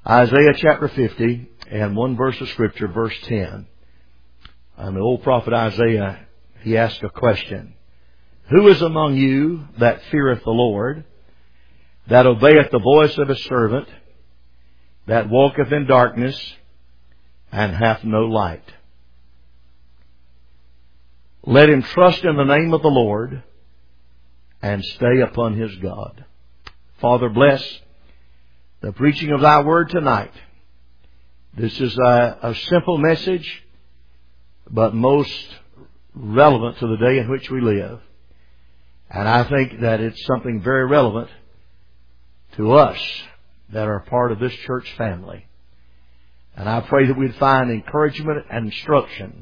Isaiah chapter 50 and one verse of Scripture, verse 10. And the old prophet Isaiah, he asked a question. Who is among you that feareth the Lord, that obeyeth the voice of his servant, that walketh in darkness, and hath no light? Let him trust in the name of the Lord, and stay upon his God. Father, bless the preaching of thy word tonight. This is a simple message, but most relevant to the day in which we live. And I think that it's something very relevant to us that are part of this church family. And I pray that we'd find encouragement and instruction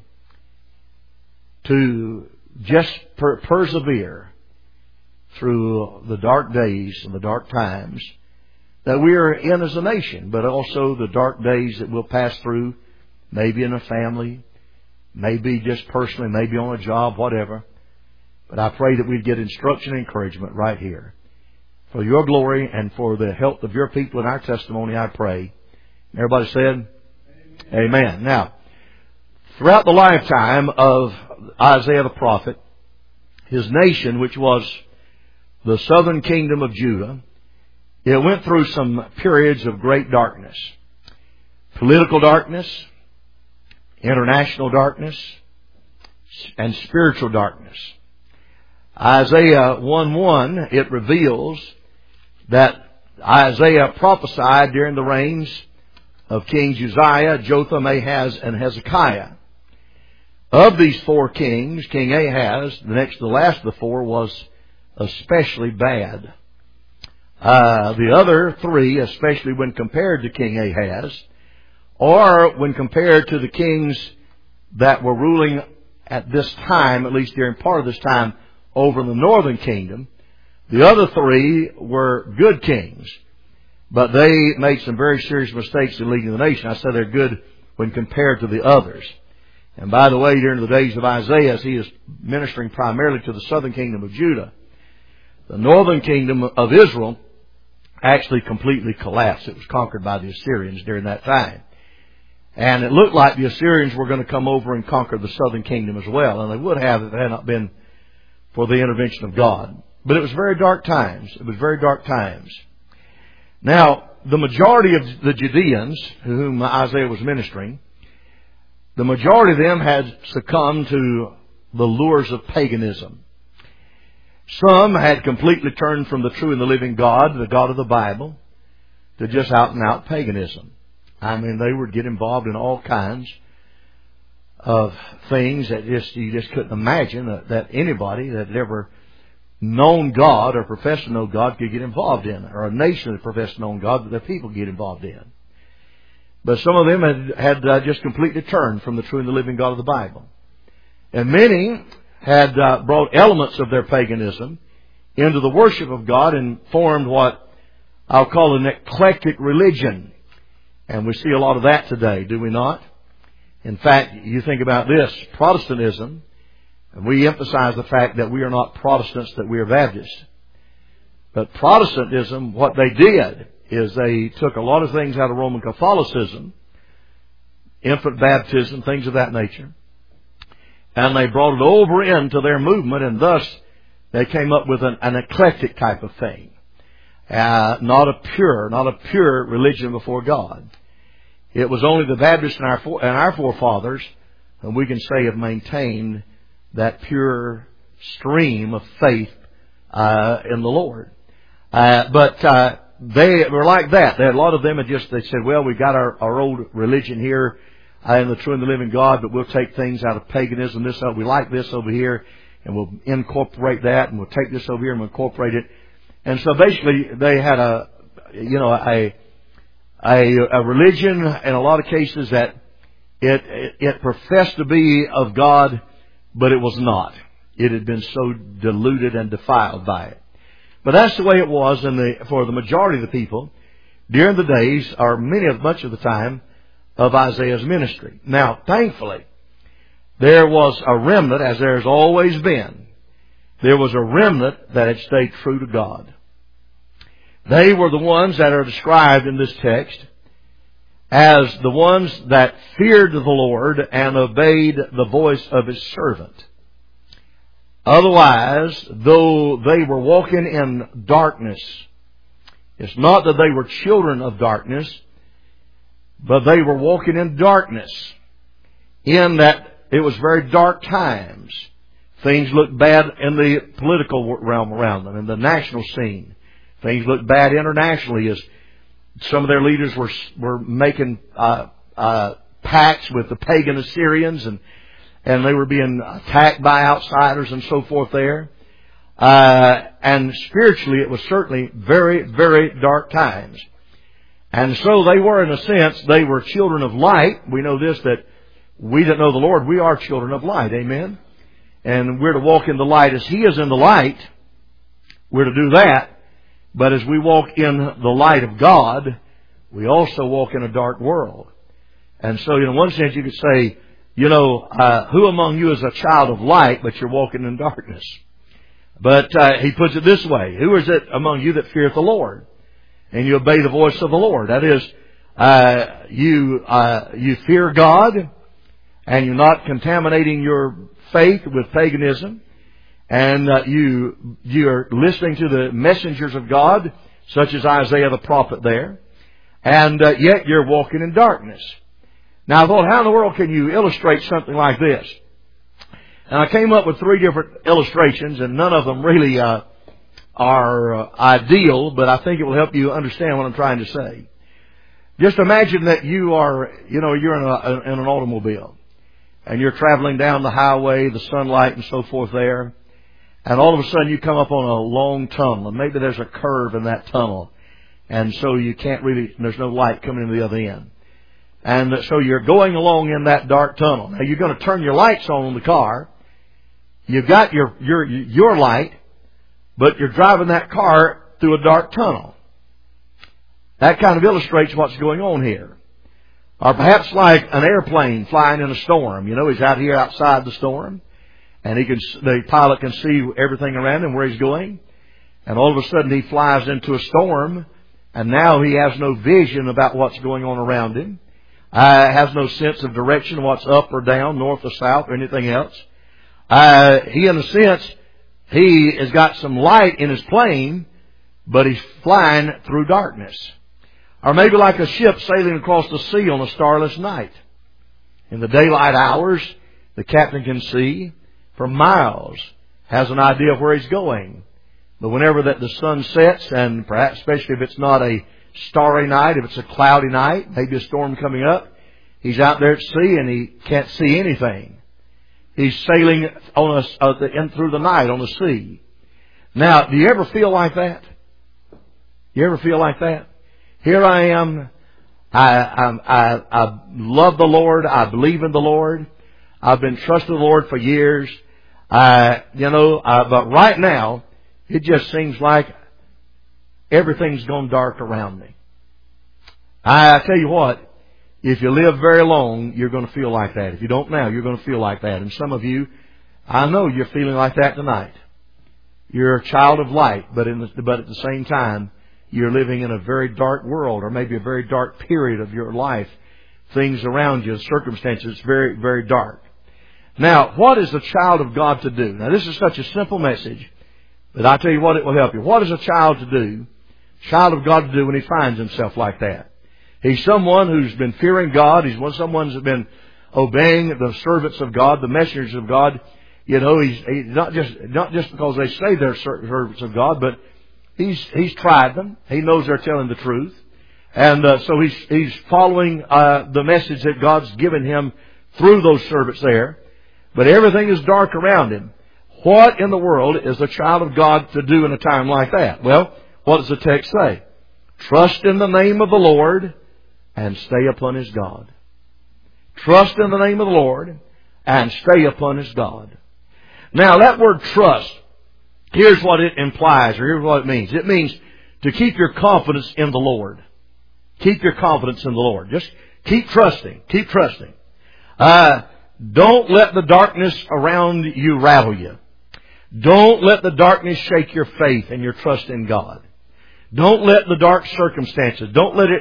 to just persevere through the dark days and the dark times that we are in as a nation, but also the dark days that we'll pass through, maybe in a family, maybe just personally, maybe on a job, whatever. But I pray that we'd get instruction and encouragement right here. For your glory and for the health of your people and our testimony, I pray. Everybody said, Amen. Now, throughout the lifetime of Isaiah the prophet, his nation, which was the southern kingdom of Judah, it went through some periods of great darkness. Political darkness, international darkness, and spiritual darkness. Isaiah 1:1, it reveals that Isaiah prophesied during the reigns of King Uzziah, Jotham, Ahaz, and Hezekiah. Of these four kings, King Ahaz, the last of the four, was especially bad. The other three, especially when compared to King Ahaz, or when compared to the kings that were ruling at this time, at least during part of this time, over in the northern kingdom, the other three were good kings. But they made some very serious mistakes in leading the nation. I said they're good when compared to the others. And by the way, during the days of Isaiah, as he is ministering primarily to the southern kingdom of Judah, the northern kingdom of Israel actually completely collapsed. It was conquered by the Assyrians during that time. And it looked like the Assyrians were going to come over and conquer the southern kingdom as well. And they would have if it had not been for the intervention of God. But it was very dark times. It was very dark times. Now, the majority of the Judeans, whom Isaiah was ministering, the majority of them had succumbed to the lures of paganism. Some had completely turned from the true and the living God, the God of the Bible, to just out and out paganism. I mean, they would get involved in all kinds of things that you just couldn't imagine that anybody that had ever known God or professed to know God could get involved in, or a nation that professed to know God that their people get involved in. But some of them had just completely turned from the true and the living God of the Bible. And many had brought elements of their paganism into the worship of God and formed what I'll call an eclectic religion. And we see a lot of that today, do we not? In fact, you think about this, Protestantism, and we emphasize the fact that we are not Protestants, that we are Baptists. But Protestantism, what they did is they took a lot of things out of Roman Catholicism, infant baptism, things of that nature, and they brought it over into their movement, and thus they came up with an eclectic type of thing. Not a pure religion before God. It was only the Baptists and our forefathers whom we can say have maintained that pure stream of faith in the Lord. But they were like that. A lot of them they said, well, we've got our old religion here in the true and the living God, but we'll take things out of paganism. We like this over here, and we'll incorporate that, and we'll take this over here and we'll incorporate it. And so basically they had a religion in a lot of cases that it professed to be of God, but it was not. It had been so diluted and defiled by it. But that's the way it was for the majority of the people during the days, or much of the time, of Isaiah's ministry. Now, thankfully, there was a remnant, as there has always been. There was a remnant that had stayed true to God. They were the ones that are described in this text as the ones that feared the Lord and obeyed the voice of His servant. Otherwise, though they were walking in darkness, it's not that they were children of darkness, but they were walking in darkness, in that it was very dark times. Things looked bad in the political realm around them, in the national scene. Things looked bad internationally as some of their leaders were making pacts with the pagan Assyrians, and they were being attacked by outsiders and so forth there. And spiritually, it was certainly very, very dark times. And so they were, in a sense, they were children of light. We know this, that we that know the Lord, we are children of light. Amen? And we're to walk in the light as He is in the light. We're to do that. But as we walk in the light of God, we also walk in a dark world. And so, in one sense, you could say, who among you is a child of light, but you're walking in darkness? But he puts it this way: who is it among you that feareth the Lord, and you obey the voice of the Lord? That is, you fear God, and you're not contaminating your faith with paganism, and you're listening to the messengers of God, such as Isaiah the prophet there, and yet you're walking in darkness. Now I thought, how in the world can you illustrate something like this? And I came up with 3 different illustrations, and none of them really are ideal, but I think it will help you understand what I'm trying to say. Just imagine that you're in an automobile, and you're traveling down the highway, the sunlight and so forth there, and all of a sudden you come up on a long tunnel, and maybe there's a curve in that tunnel, and so there's no light coming in the other end. And so you're going along in that dark tunnel. Now you're going to turn your lights on in the car. You've got your light, but you're driving that car through a dark tunnel. That kind of illustrates what's going on here. Or perhaps like an airplane flying in a storm. He's out here outside the storm, and the pilot can see everything around him, where he's going. And all of a sudden he flies into a storm, and now he has no vision about what's going on around him. Has no sense of direction, what's up or down, north or south, or anything else. He, in a sense, he has got some light in his plane, but he's flying through darkness. Or maybe like a ship sailing across the sea on a starless night. In the daylight hours, the captain can see for miles, has an idea of where he's going. But whenever the sun sets, and perhaps especially if it's not a starry night, if it's a cloudy night, maybe a storm coming up, he's out there at sea and he can't see anything. He's sailing through the night on the sea. Now, do you ever feel like that? You ever feel like that? Here I am. I love the Lord. I believe in the Lord. I've been trusting the Lord for years. But right now, it just seems like everything's gone dark around me. I tell you what, if you live very long, you're going to feel like that. If you don't now, you're going to feel like that. And some of you, I know you're feeling like that tonight. You're a child of light, but at the same time, you're living in a very dark world, or maybe a very dark period of your life. Things around you, circumstances, very, very dark. Now, what is a child of God to do? Now, this is such a simple message, but I tell you what, it will help you. What is a child to do? Child of God to do when he finds himself like that? He's someone who's been fearing God. He's someone who's been obeying the servants of God, the messengers of God. He's not just because they say they're servants of God, but he's tried them. He knows they're telling the truth, and so he's following the message that God's given him through those servants there. But everything is dark around him. What in the world is a child of God to do in a time like that? Well, what does the text say? Trust in the name of the Lord and stay upon His God. Trust in the name of the Lord and stay upon His God. Now, that word trust, here's what it implies, or here's what it means. It means to keep your confidence in the Lord. Keep your confidence in the Lord. Just keep trusting. Keep trusting. Don't let the darkness around you rattle you. Don't let the darkness shake your faith and your trust in God. Don't let the dark circumstances, don't let it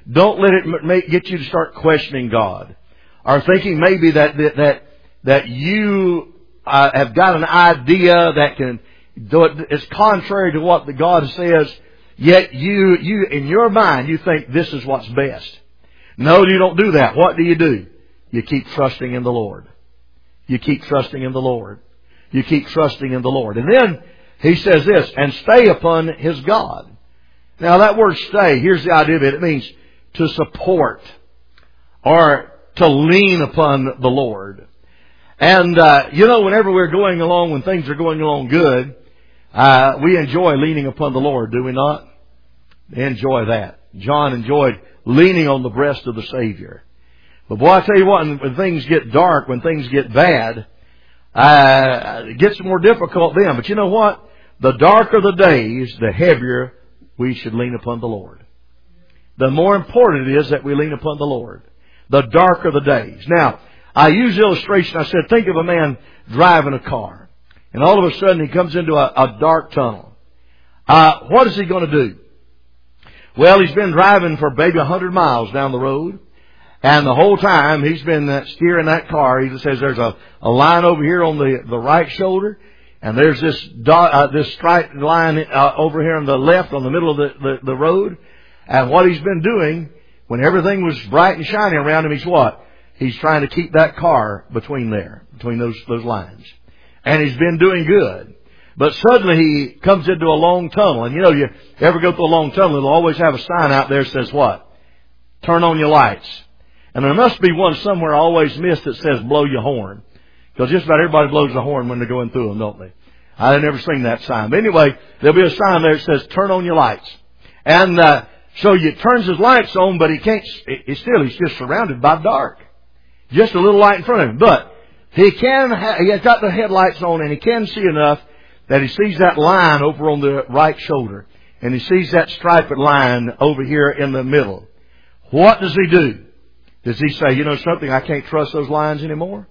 Don't let it get you to start questioning God, or thinking maybe that you have got an idea that is contrary to what the God says. Yet you in your mind you think this is what's best. No, you don't do that. What do? You keep trusting in the Lord. You keep trusting in the Lord. You keep trusting in the Lord. And then he says this, and stay upon his God. Now that word stay, here's the idea of it. It means to support or to lean upon the Lord. And, whenever we're going along, when things are going along good, we enjoy leaning upon the Lord, do we not? Enjoy that. John enjoyed leaning on the breast of the Savior. But boy, I tell you what, when things get dark, when things get bad, it gets more difficult then. But you know what? The darker the days, the heavier we should lean upon the Lord. The more important it is that we lean upon the Lord. The darker the days. Now, I use the illustration. I said, think of a man driving a car. And all of a sudden he comes into a dark tunnel. What is he going to do? Well, he's been driving for maybe 100 miles down the road. And the whole time he's been steering that car. He says there's a line over here on the right shoulder. And there's this striped line over here on the left, on the middle of the road. And what he's been doing, when everything was bright and shiny around him, he's what? He's trying to keep that car between those lines. And he's been doing good. But suddenly he comes into a long tunnel. And you ever go through a long tunnel, it'll always have a sign out there that says what? Turn on your lights. And there must be one somewhere I always miss that says blow your horn. Because just about everybody blows the horn when they're going through them, don't they? I've never seen that sign. But anyway, there'll be a sign there that says turn on your lights. And so he turns his lights on, but he can't, he's just surrounded by dark. Just a little light in front of him. But he has got the headlights on, and he can see enough that he sees that line over on the right shoulder. And he sees that striped line over here in the middle. What does he do? Does he say, you know something, I can't trust those lines anymore?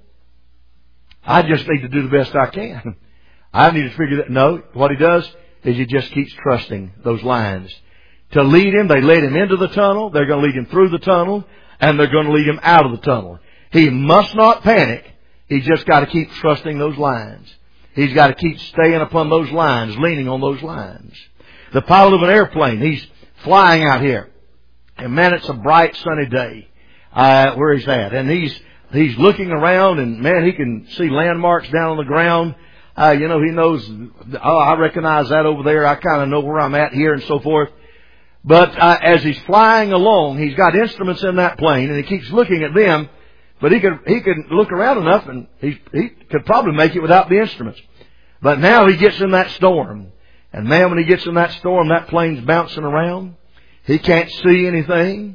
I just need to do the best I can. I need to figure that. No, what he does is he just keeps trusting those lines. To lead him, they led him into the tunnel, they're going to lead him through the tunnel, and they're going to lead him out of the tunnel. He must not panic. He's just got to keep trusting those lines. He's got to keep staying upon those lines, leaning on those lines. The pilot of an airplane, he's flying out here. And man, it's a bright sunny day where he's at. And he's looking around, and man, he can see landmarks down on the ground. He knows, I recognize that over there. I kind of know where I'm at here and so forth. But as he's flying along, he's got instruments in that plane, and he keeps looking at them. But he could look around enough, and he could probably make it without the instruments. But now he gets in that storm. And man, when he gets in that storm, that plane's bouncing around. He can't see anything.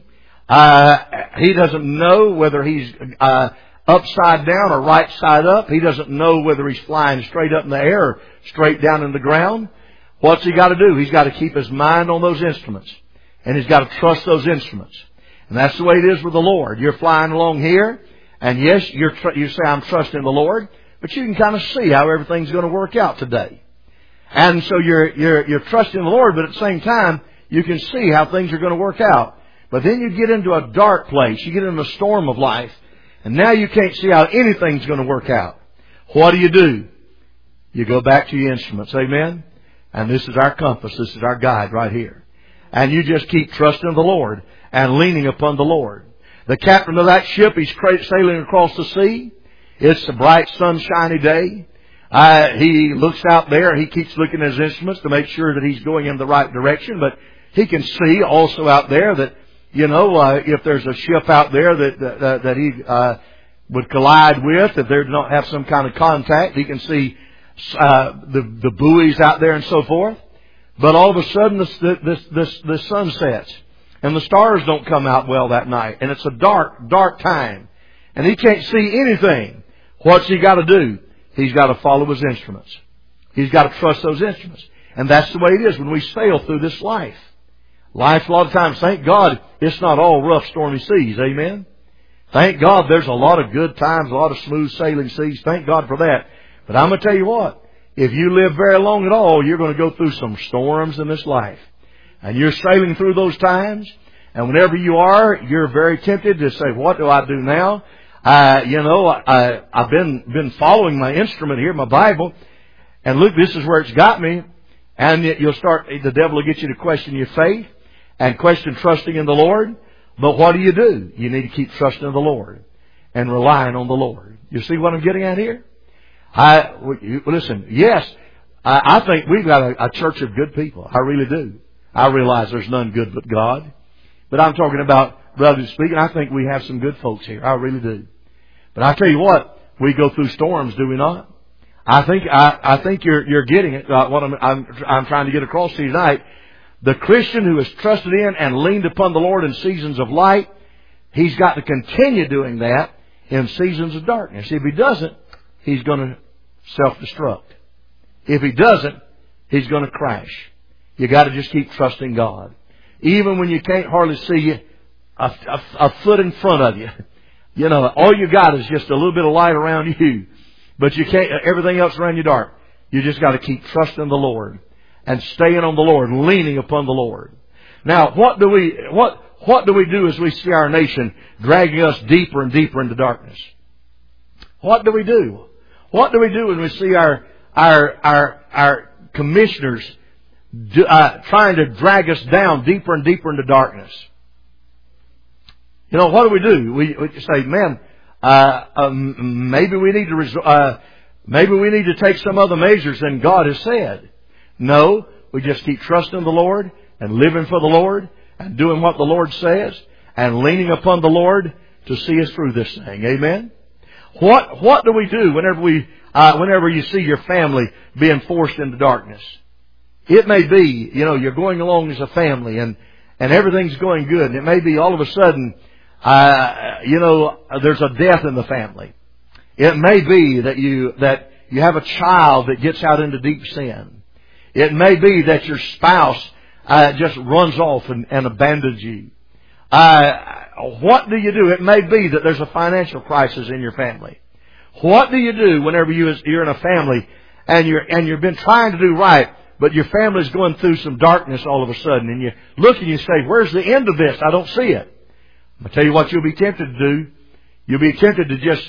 He doesn't know whether he's upside down or right side up. He doesn't know whether he's flying straight up in the air or straight down in the ground. What's he got to do? He's got to keep his mind on those instruments. And he's got to trust those instruments. And that's the way it is with the Lord. You're flying along here, and yes, you say, I'm trusting the Lord, but you can kind of see how everything's going to work out today. And so you're trusting the Lord, but at the same time, you can see how things are going to work out. But then you get into a dark place. You get into a storm of life, and now you can't see how anything's going to work out. What do? You go back to your instruments. Amen? And this is our compass. This is our guide right here. And you just keep trusting the Lord and leaning upon the Lord. The captain of that ship, he's sailing across the sea. It's a bright, sunshiny day. He looks out there. He keeps looking at his instruments to make sure that he's going in the right direction. But he can see also out there that, if there's a ship out there that he would collide with, if they don't have some kind of contact, he can see the buoys out there and so forth. But all of a sudden the sun sets and the stars don't come out well that night, and it's a dark, dark time, and he can't see anything. What's he got to do? He's got to follow his instruments. He's got to trust those instruments. And that's the way it is when we sail through this life. Life, a lot of times, thank God, it's not all rough, stormy seas. Amen? Thank God there's a lot of good times, a lot of smooth sailing seas. Thank God for that. But I'm going to tell you what, if you live very long at all, you're going to go through some storms in this life. And you're sailing through those times, And whenever you are, you're very tempted to say, what do I do now? I've been following my instrument here, my Bible, and look, this is where it's got me. And the devil will get you to question your faith and question trusting in the Lord. But what do? You need to keep trusting in the Lord and relying on the Lord. You see what I'm getting at here? Listen, yes, I think we've got a church of good people. I really do. I realize there's none good but God. But I'm talking about, relatively speaking, I think we have some good folks here. I really do. But I tell you what, we go through storms, do we not? I think you're getting it. What I'm trying to get across to you tonight. The Christian who has trusted in and leaned upon the Lord in seasons of light, he's got to continue doing that in seasons of darkness. If he doesn't, he's going to self-destruct. If he doesn't, he's going to crash. You got to just keep trusting God. Even when you can't hardly see a foot in front of you. You know, all you got is just a little bit of light around you. But you can't, everything else around you dark. You just got to keep trusting the Lord and staying on the Lord, leaning upon the Lord. Now, what do we do as we see our nation dragging us deeper and deeper into darkness? What do we do? What do we do when we see our commissioners trying to drag us down deeper and deeper into darkness? You know, what do? We say, man, maybe we need to take some other measures than God has said. No, we just keep trusting the Lord and living for the Lord and doing what the Lord says and leaning upon the Lord to see us through this thing. Amen. What do we do whenever you see your family being forced into darkness? It may be, you know, you're going along as a family and everything's going good, and it may be all of a sudden, there's a death in the family. It may be that you have a child that gets out into deep sin. It may be that your spouse just runs off and abandons you. What do you do? It may be that there's a financial crisis in your family. What do you do whenever you're in a family and you've been trying to do right, but your family's going through some darkness all of a sudden, and you look and you say, where's the end of this? I don't see it. I'll tell you what you'll be tempted to do. You'll be tempted to just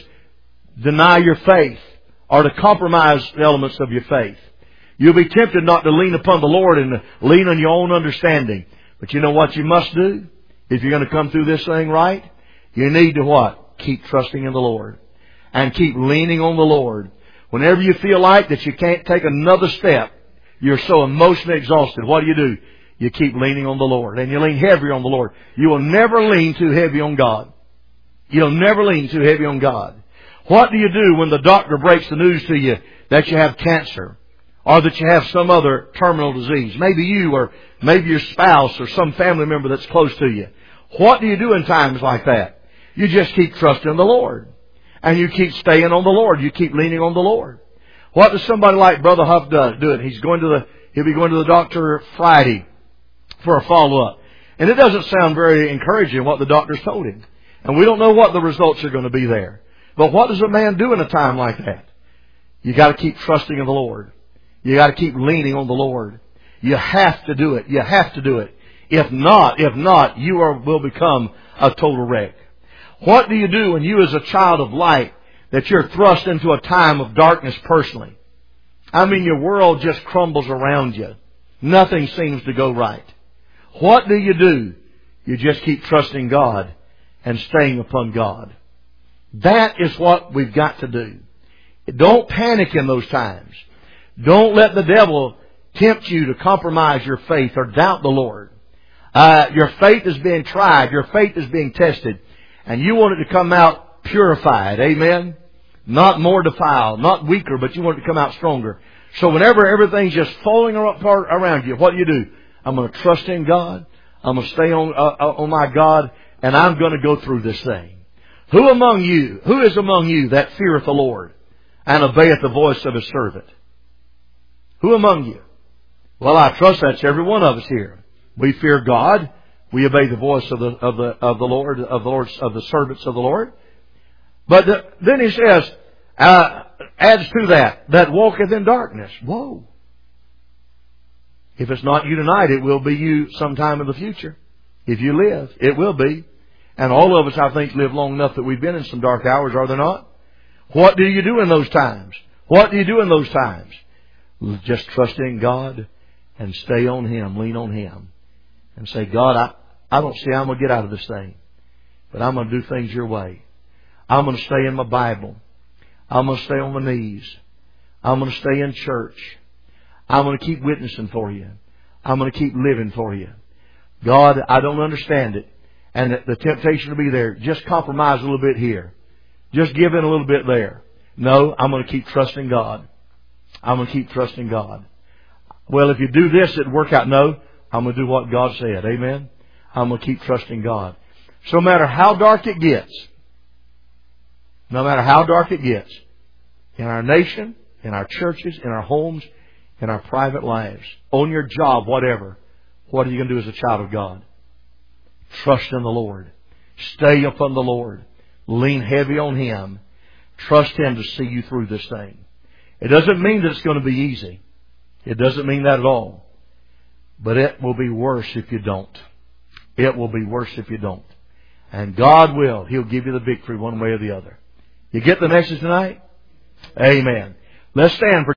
deny your faith or to compromise the elements of your faith. You'll be tempted not to lean upon the Lord and lean on your own understanding. But you know what you must do? If you're going to come through this thing right, you need to what? Keep trusting in the Lord. And keep leaning on the Lord. Whenever you feel like that you can't take another step, you're so emotionally exhausted, what do? You keep leaning on the Lord. And you lean heavier on the Lord. You will never lean too heavy on God. You'll never lean too heavy on God. What do you do when the doctor breaks the news to you that you have cancer? Or that you have some other terminal disease? Maybe you or maybe your spouse or some family member that's close to you. What do you do in times like that? You just keep trusting the Lord. And you keep staying on the Lord. You keep leaning on the Lord. What does somebody like Brother Huff do? He'll be going to the doctor Friday for a follow-up. And it doesn't sound very encouraging what the doctor's told him. And we don't know what the results are going to be there. But what does a man do in a time like that? You got to keep trusting in the Lord. You got to keep leaning on the Lord. You have to do it. You have to do it. If not, you will become a total wreck. What do you do when you as a child of light, that you're thrust into a time of darkness personally? I mean, your world just crumbles around you. Nothing seems to go right. What do? You just keep trusting God and staying upon God. That is what we've got to do. Don't panic in those times. Don't let the devil tempt you to compromise your faith or doubt the Lord. Your faith is being tried. Your faith is being tested. And you want it to come out purified. Amen? Not more defiled. Not weaker, but you want it to come out stronger. So whenever everything's just falling apart around you, what do? I'm going to trust in God. I'm going to stay on my God. And I'm going to go through this thing. Who is among you that feareth the Lord and obeyeth the voice of His servant? Who among you? Well, I trust that's every one of us here. We fear God. We obey the voice of the Lord, of the servants of the Lord. But then he says, adds to that walketh in darkness. Whoa! If it's not you tonight, it will be you sometime in the future. If you live, it will be. And all of us, I think, live long enough that we've been in some dark hours, are there not? What do you do in those times? What do you do in those times? Just trust in God and stay on Him, lean on Him. And say, God, I don't see how I'm going to get out of this thing. But I'm going to do things your way. I'm going to stay in my Bible. I'm going to stay on my knees. I'm going to stay in church. I'm going to keep witnessing for you. I'm going to keep living for you. God, I don't understand it. And the temptation to be there. Just compromise a little bit here. Just give in a little bit there. No, I'm going to keep trusting God. I'm going to keep trusting God. Well, if you do this, it'll work out. No, I'm going to do what God said. Amen? I'm going to keep trusting God. So no matter how dark it gets, no matter how dark it gets, in our nation, in our churches, in our homes, in our private lives, on your job, whatever, what are you going to do as a child of God? Trust in the Lord. Stay upon the Lord. Lean heavy on Him. Trust Him to see you through this thing. It doesn't mean that it's going to be easy. It doesn't mean that at all. But it will be worse if you don't. It will be worse if you don't. And God will. He'll give you the victory one way or the other. You get the message tonight? Amen. Let's stand for